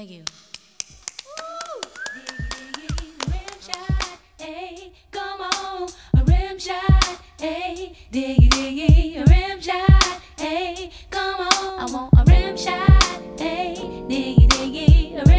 Thank you. Rim shot, hey, come on, a rim shot, hey, diggy diggy, a rim shot, hey, come on, I want a rim shot, hey, diggy diggy, a